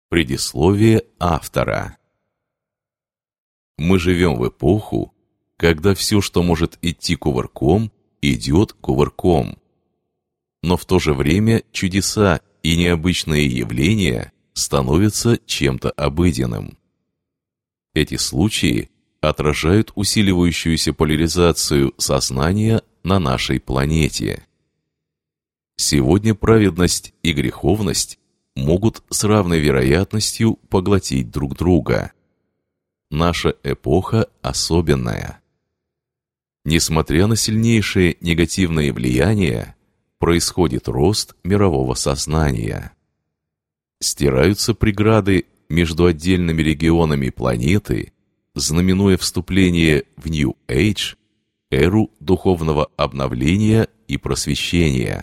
Предисловие автора. Мы живем в эпоху, когда все, что может идти кувырком, идет кувырком. Но в то же время чудеса и необычные явления становятся чем-то обыденным. Эти случаи отражают усиливающуюся поляризацию сознания на нашей планете. Сегодня праведность и греховность могут с равной вероятностью поглотить друг друга. Наша эпоха особенная. Несмотря на сильнейшие негативные влияния, происходит рост мирового сознания. Стираются преграды между отдельными регионами планеты, знаменуя вступление в New Age, эру духовного обновления и просвещения.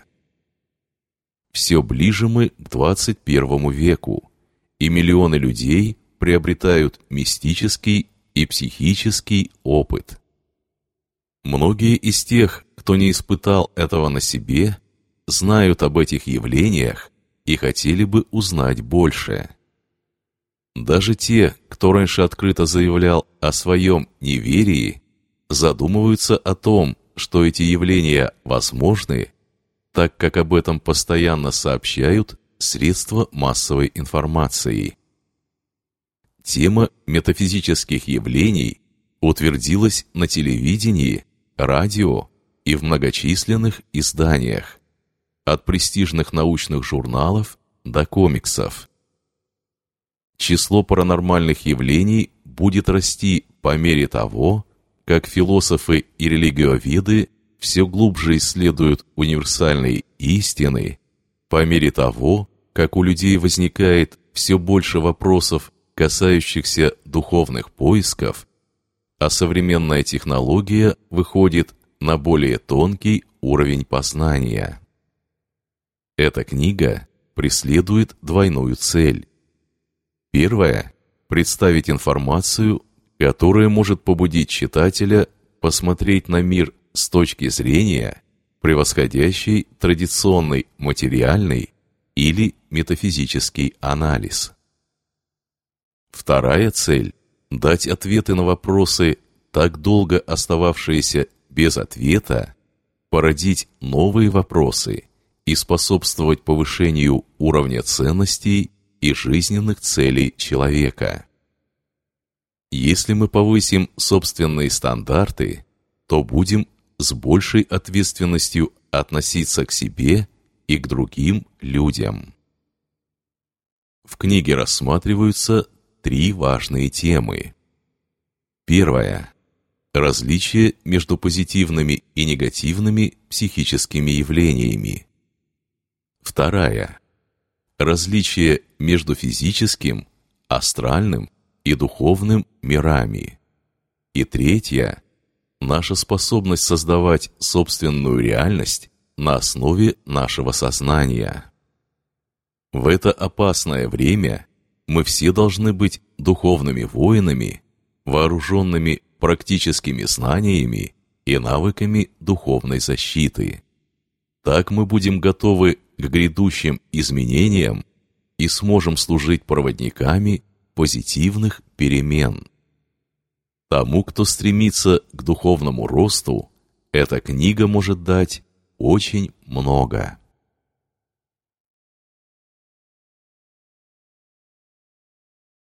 Все ближе мы к 21 веку, и миллионы людей приобретают мистический и психический опыт. Многие из тех, кто не испытал этого на себе, знают об этих явлениях и хотели бы узнать больше. Даже те, кто раньше открыто заявлял о своем неверии, задумываются о том, что эти явления возможны, так как об этом постоянно сообщают средства массовой информации. Тема метафизических явлений утвердилась на телевидении, радио и в многочисленных изданиях, от престижных научных журналов до комиксов. Число паранормальных явлений будет расти по мере того, как философы и религиоведы все глубже исследуют универсальные истины, по мере того, как у людей возникает все больше вопросов, касающихся духовных поисков, а современная технология выходит на более тонкий уровень познания. Эта книга преследует двойную цель. Первая – представить информацию, которая может побудить читателя посмотреть на мир с точки зрения, превосходящей традиционный материальный или метафизический анализ. Вторая цель – дать ответы на вопросы, так долго остававшиеся без ответа, породить новые вопросы и способствовать повышению уровня ценностей и жизненных целей человека. Если мы повысим собственные стандарты, то будем с большей ответственностью относиться к себе и к другим людям. В книге рассматриваются 3 важные темы. Первая – различие между позитивными и негативными психическими явлениями. Вторая – различие между физическим, астральным и духовным мирами. И третья – наша способность создавать собственную реальность на основе нашего сознания. В это опасное время мы все должны быть духовными воинами, вооруженными практическими знаниями и навыками духовной защиты. Так мы будем готовы к грядущим изменениям и сможем служить проводниками позитивных перемен. Тому, кто стремится к духовному росту, эта книга может дать очень много.